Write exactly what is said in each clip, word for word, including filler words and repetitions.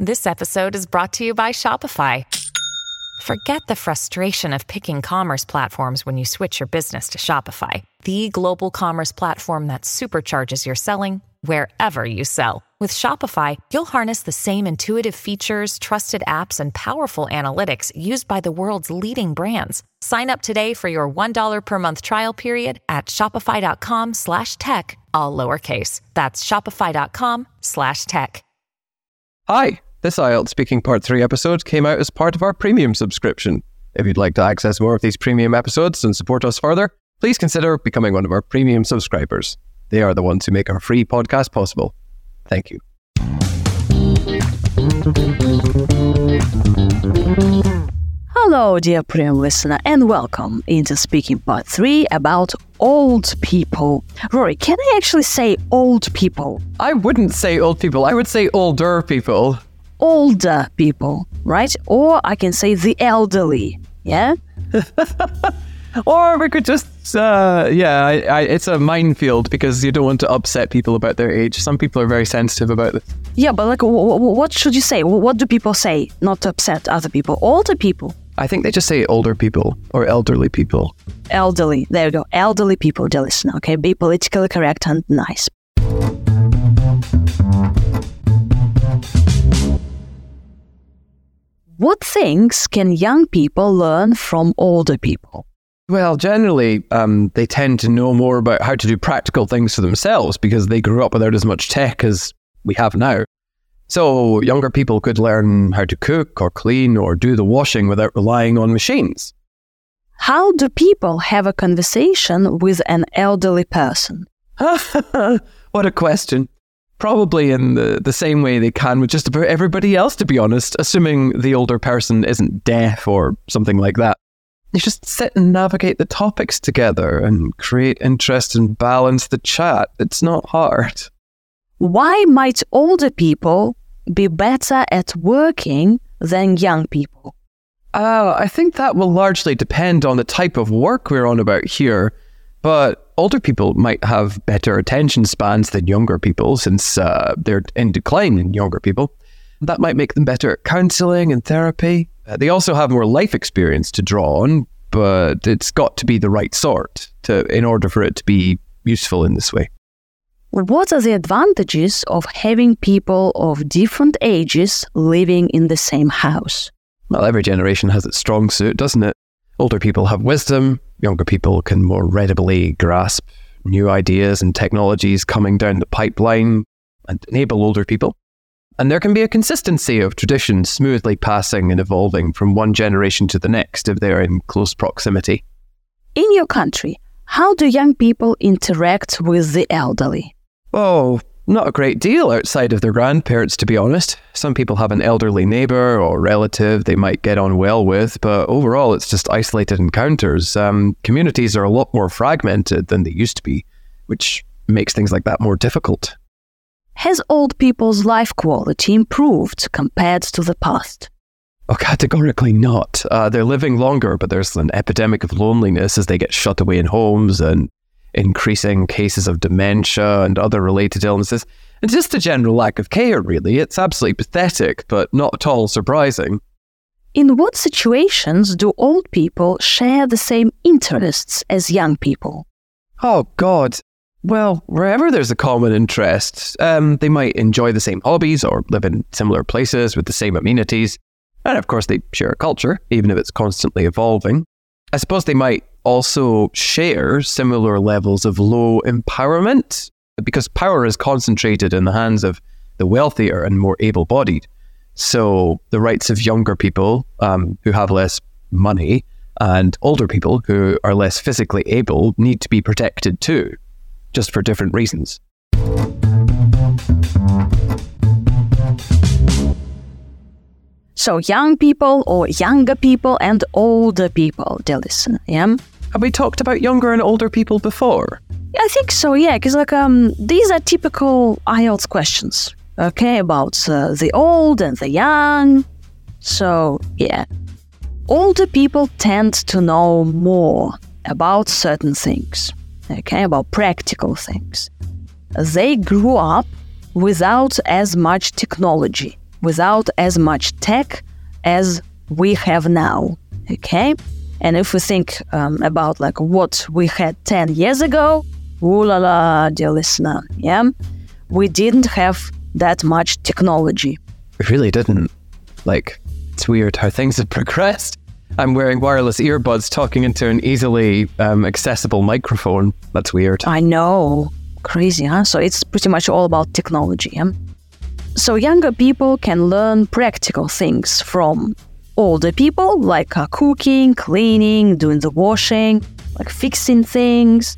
This episode is brought to you by Shopify. Forget the frustration of picking commerce platforms when you switch your business to Shopify, the global commerce platform that supercharges your selling wherever you sell. With Shopify, you'll harness the same intuitive features, trusted apps, and powerful analytics used by the world's leading brands. Sign up today for your one dollar per month trial period at shopify.com slash tech, all lowercase. That's shopify.com slash tech. Hi, this I E L T S Speaking Part three episode came out as part of our premium subscription. If you'd like to access more of these premium episodes and support us further, please consider becoming one of our premium subscribers. They are the ones who make our free podcast possible. Thank you. Hello, dear premium listener, and welcome into Speaking Part three about old people. Rory, can I actually say old people? I wouldn't say old people. I would say older people. Older people, right? Or I can say the elderly, yeah? Or we could just, uh, yeah, I, I, it's a minefield because you don't want to upset people about their age. Some people are very sensitive about this. Yeah, but like, w- w- what should you say? What do people say not to upset other people? Older people? I think they just say older people or elderly people. Elderly, there you go. Elderly people, dear listener, okay? Be politically correct and nice. What things can young people learn from older people? Well, generally, um, they tend to know more about how to do practical things for themselves because they grew up without as much tech as we have now. So younger people could learn how to cook or clean or do the washing without relying on machines. How do people have a conversation with an elderly person? What a question. Probably in the, the same way they can with just about everybody else, to be honest, assuming the older person isn't deaf or something like that. You just sit and navigate the topics together and create interest and balance the chat. It's not hard. Why might older people be better at working than young people? Uh, I think that will largely depend on the type of work we're on about here. But older people might have better attention spans than younger people since uh, they're in decline in younger people. That might make them better at counselling and therapy. Uh, they also have more life experience to draw on, but it's got to be the right sort to in order for it to be useful in this way. What are the advantages of having people of different ages living in the same house? Well, every generation has its strong suit, doesn't it? Older people have wisdom, younger people can more readily grasp new ideas and technologies coming down the pipeline and enable older people. And there can be a consistency of traditions smoothly passing and evolving from one generation to the next if they're in close proximity. In your country, how do young people interact with the elderly? Oh, not a great deal outside of their grandparents, to be honest. Some people have an elderly neighbour or relative they might get on well with, but overall it's just isolated encounters. Um, communities are a lot more fragmented than they used to be, which makes things like that more difficult. Has old people's life quality improved compared to the past? Oh, categorically not. Uh, they're living longer, but there's an epidemic of loneliness as they get shut away in homes and increasing cases of dementia and other related illnesses. And just a general lack of care, really. It's absolutely pathetic, but not at all surprising. In what situations do old people share the same interests as young people? Oh, God. Well, wherever there's a common interest, um, they might enjoy the same hobbies or live in similar places with the same amenities. And of course, they share a culture, even if it's constantly evolving. I suppose they might also share similar levels of low empowerment because power is concentrated in the hands of the wealthier and more able-bodied. So the rights of younger people um, who have less money and older people who are less physically able need to be protected too, just for different reasons. So young people or younger people and older people, dear listener, yeah? Have we talked about younger and older people before? I think so, yeah, because like um, these are typical I E L T S questions, okay, about uh, the old and the young. So, yeah. Older people tend to know more about certain things, okay, about practical things. They grew up without as much technology without as much tech as we have now, okay? And if we think um, about like what we had ten years ago, ooh la la, dear listener, yeah? We didn't have that much technology. We really didn't. Like, it's weird how things have progressed. I'm wearing wireless earbuds talking into an easily um, accessible microphone. That's weird. I know. Crazy, huh? So it's pretty much all about technology, yeah? So younger people can learn practical things from older people, like uh, cooking, cleaning, doing the washing, like fixing things.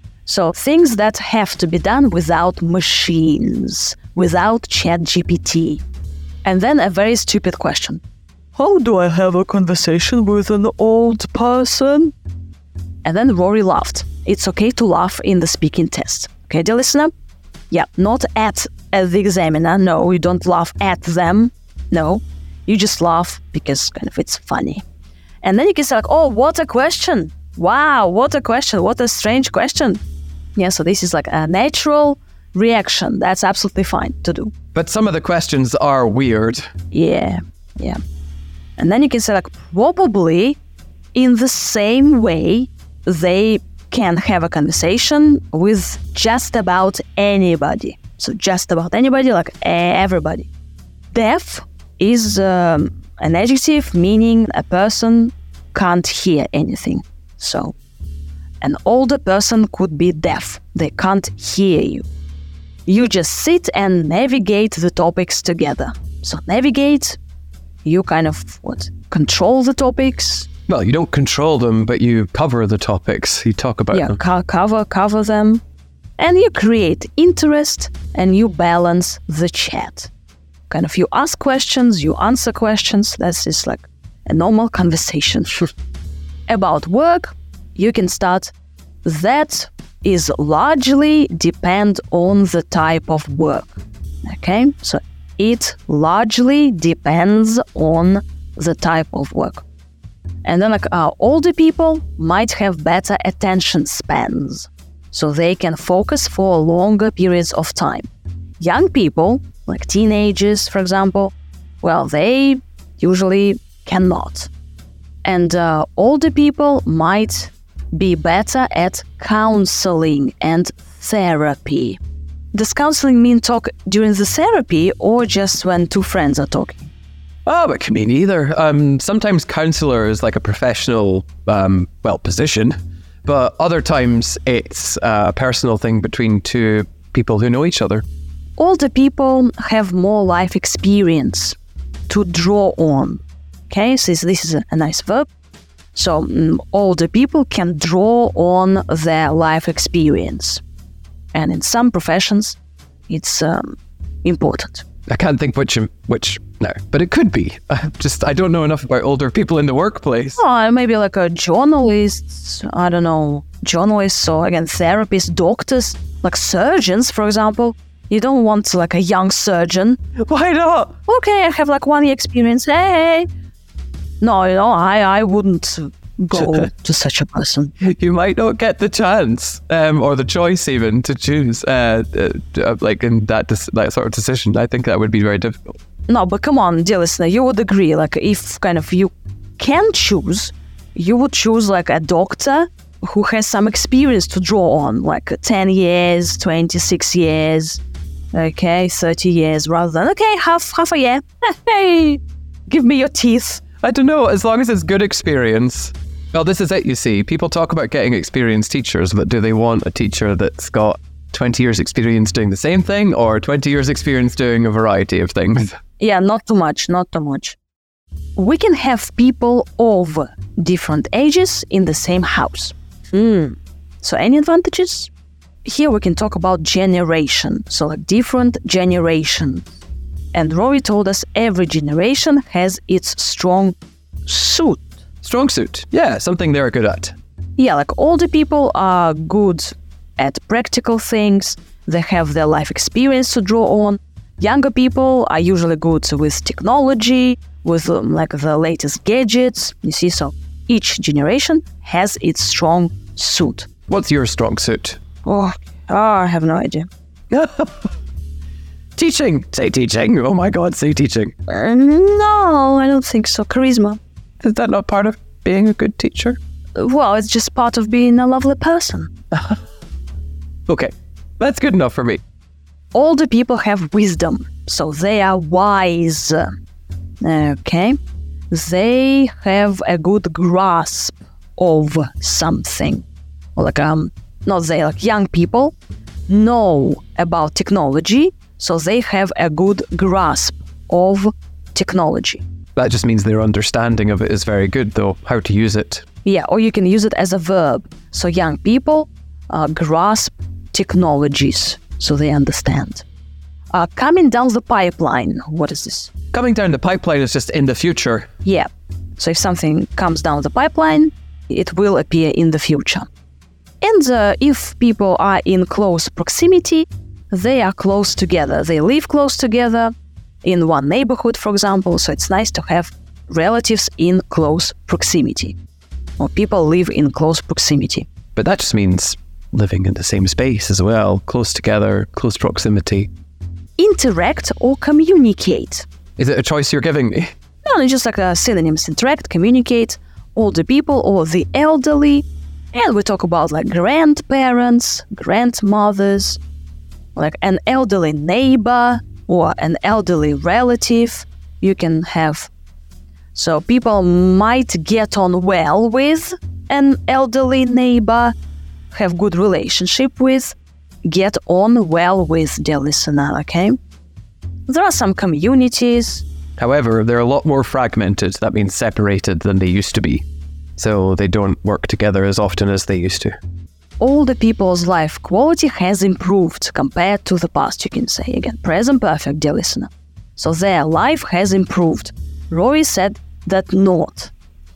So things that have to be done without machines, without ChatGPT. And then a very stupid question. How do I have a conversation with an old person? And then Rory laughed. It's okay to laugh in the speaking test. Okay, dear listener? Yeah, not at, at the examiner. No, you don't laugh at them. No, you just laugh because kind of it's funny. And then you can say like, oh, what a question. Wow, what a question. What a strange question. Yeah, so this is like a natural reaction. That's absolutely fine to do. But some of the questions are weird. Yeah, yeah. And then you can say like, probably in the same way, they can have a conversation with just about anybody. So just about anybody, like everybody. Deaf is um, an adjective meaning a person can't hear anything. So an older person could be deaf. They can't hear you. You just sit and navigate the topics together. So navigate, you kind of, what, control the topics. Well, you don't control them, but you cover the topics. You talk about yeah, them. Co- cover, cover them. And you create interest and you balance the chat. Kind of you ask questions, you answer questions. That's just like a normal conversation. About work, you can start. That is largely depend on the type of work. Okay? So it largely depends on the type of work. And then like uh, older people might have better attention spans, so they can focus for longer periods of time. Young people, like teenagers, for example, well, they usually cannot. And uh, older people might be better at counseling and therapy. Does counseling mean talk during the therapy or just when two friends are talking? Oh, it can mean either. Um, sometimes counselor is like a professional, um, well, position, but other times it's a personal thing between two people who know each other. Older people have more life experience to draw on. Okay, so this is a nice verb. So um, older people can draw on their life experience. And in some professions, it's um, important. I can't think which, which, no, but it could be. I just, I don't know enough about older people in the workplace. Oh, maybe like a journalist, I don't know, journalists or again, therapists, doctors, like surgeons, for example. You don't want like a young surgeon. Why not? Okay, I have like one year experience. Hey, no, you know, I, I wouldn't go to such a person. You might not get the chance um, or the choice even to choose uh, uh, like in that, dis- that sort of decision. I think that would be very difficult. No, but come on, dear listener, you would agree, like if kind of you can choose, you would choose like a doctor who has some experience to draw on, like ten years, twenty-six years, okay, thirty years, rather than, okay, half, half a year. Hey, give me your teeth. I don't know, as long as it's good experience. Well, this is it, you see. People talk about getting experienced teachers, but do they want a teacher that's got twenty years experience doing the same thing or twenty years experience doing a variety of things? Yeah, not too much, not too much. We can have people of different ages in the same house. Hmm. So any advantages? Here we can talk about generation. So like different generation. And Rory told us every generation has its strong suit. Strong suit. Yeah, something they're good at. Yeah, like older people are good at practical things. They have their life experience to draw on. Younger people are usually good with technology, with um, like the latest gadgets. You see, so each generation has its strong suit. What's your strong suit? Oh, oh I have no idea. Teaching. Say teaching. Oh my God, say teaching. Uh, no, I don't think so. Charisma. Is that not part of being a good teacher? Well, it's just part of being a lovely person. Okay, that's good enough for me. Older people have wisdom, so they are wise. Okay? They have a good grasp of something. Or like, um, not they, like young people know about technology, so they have a good grasp of technology. That just means their understanding of it is very good, though, how to use it. Yeah, or you can use it as a verb. So young people uh, grasp technologies, so they understand. Uh, coming down the pipeline, what is this? Coming down the pipeline is just in the future. Yeah, so if something comes down the pipeline, it will appear in the future. And uh, if people are in close proximity, they are close together. They live close together in one neighborhood, for example, so it's nice to have relatives in close proximity. Or people live in close proximity. But that just means living in the same space as well, close together, close proximity. Interact or communicate. Is it a choice you're giving me? No, it's just like a synonyms. Interact, communicate, older people or the elderly. And we talk about like grandparents, grandmothers, like an elderly neighbor or an elderly relative you can have. So people might get on well with an elderly neighbor, have good relationship with, get on well with, dear listener, okay? There are some communities. However, they're a lot more fragmented, that means separated, than they used to be. So they don't work together as often as they used to. Older people's life quality has improved compared to the past, you can say. Again, present perfect, dear listener. So their life has improved. Rory said that not.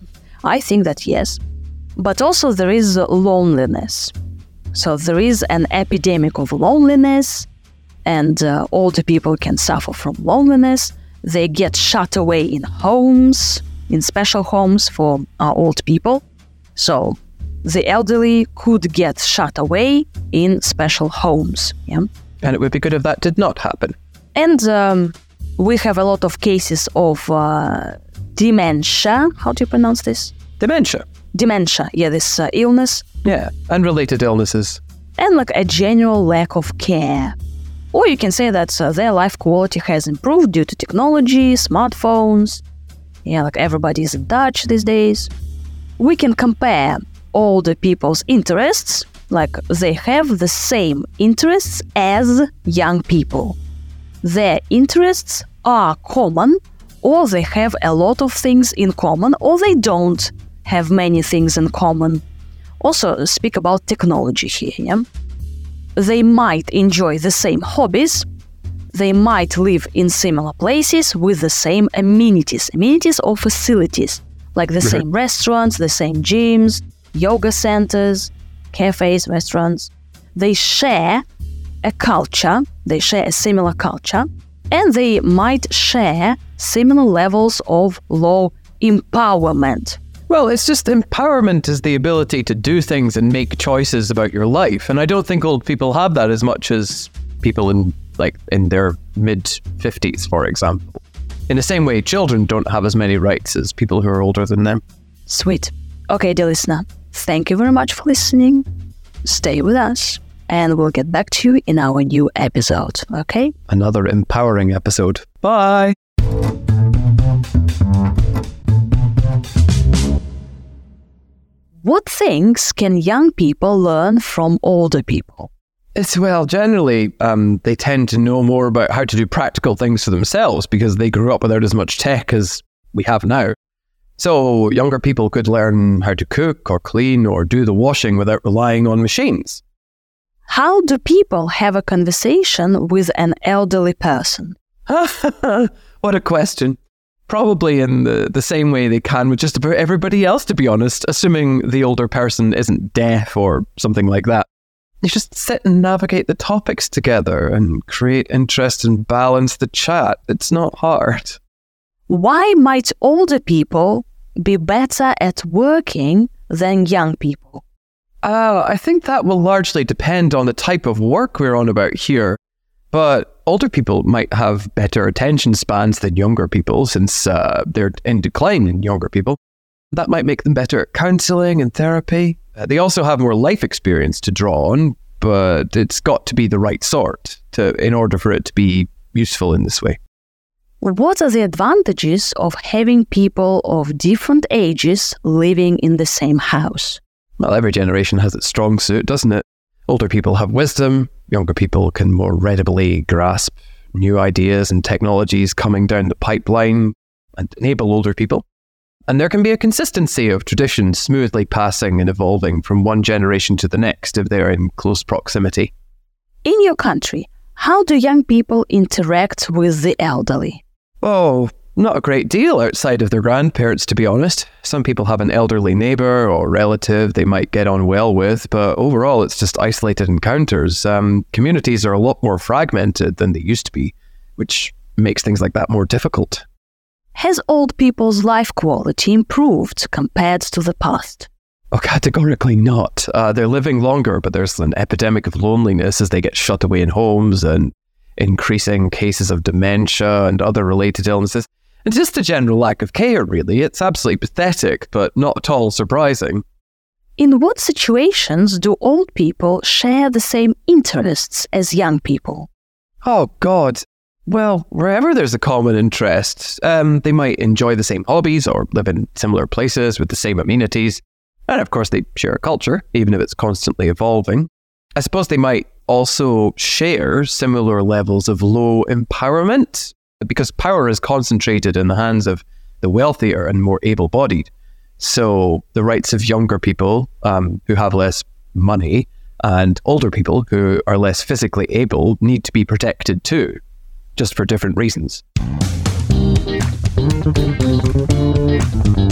I think that yes. But also there is loneliness. So there is an epidemic of loneliness, and uh, older people can suffer from loneliness. They get shut away in homes, in special homes for uh, old people. So the elderly could get shut away in special homes. Yeah? And it would be good if that did not happen. And um, we have a lot of cases of uh, dementia. How do you pronounce this? Dementia. Dementia, yeah, this uh, illness. Yeah, and related illnesses. And like a general lack of care. Or you can say that uh, their life quality has improved due to technology, smartphones. Yeah, like everybody is in touch these days. We can compare older people's interests, like they have the same interests as young people. Their interests are common, or they have a lot of things in common, or they don't have many things in common. Also, speak about technology here, yeah? They might enjoy the same hobbies, they might live in similar places with the same amenities, amenities or facilities, like the same restaurants, the same gyms, yoga centers, cafes, restaurants. They share a culture, they share a similar culture, and they might share similar levels of low empowerment. Well, it's just empowerment is the ability to do things and make choices about your life. And I don't think old people have that as much as people in like in their mid-fifties, for example. In the same way, children don't have as many rights as people who are older than them. Sweet. Okay, dear listener, thank you very much for listening. Stay with us, and we'll get back to you in our new episode, okay? Another empowering episode. Bye! What things can young people learn from older people? It's, well, generally, um, they tend to know more about how to do practical things for themselves because they grew up without as much tech as we have now. So younger people could learn how to cook or clean or do the washing without relying on machines. How do people have a conversation with an elderly person? What a question. Probably in the, the same way they can with just about everybody else, to be honest, assuming the older person isn't deaf or something like that. You just sit and navigate the topics together and create interest and balance the chat. It's not hard. Why might older people be better at working than young people? Uh, I think that will largely depend on the type of work we're on about here. But older people might have better attention spans than younger people since uh, they're in decline in younger people. That might make them better at counselling and therapy. Uh, they also have more life experience to draw on, but it's got to be the right sort to in order for it to be useful in this way. What are the advantages of having people of different ages living in the same house? Well, every generation has its strong suit, doesn't it? Older people have wisdom, younger people can more readily grasp new ideas and technologies coming down the pipeline and enable older people. And there can be a consistency of traditions smoothly passing and evolving from one generation to the next if they're in close proximity. In your country, how do young people interact with the elderly? Oh, not a great deal outside of their grandparents, to be honest. Some people have an elderly neighbour or relative they might get on well with, but overall it's just isolated encounters. Um, communities are a lot more fragmented than they used to be, which makes things like that more difficult. Has old people's life quality improved compared to the past? Oh, categorically not. Uh, they're living longer, but there's an epidemic of loneliness as they get shut away in homes and increasing cases of dementia and other related illnesses. And just a general lack of care, really. It's absolutely pathetic, but not at all surprising. In what situations do old people share the same interests as young people? Oh, God. Well, wherever there's a common interest, um, they might enjoy the same hobbies or live in similar places with the same amenities. And of course, they share a culture, even if it's constantly evolving. I suppose they might also share similar levels of low empowerment, because power is concentrated in the hands of the wealthier and more able-bodied. So the rights of younger people um, who have less money and older people who are less physically able need to be protected too, just for different reasons.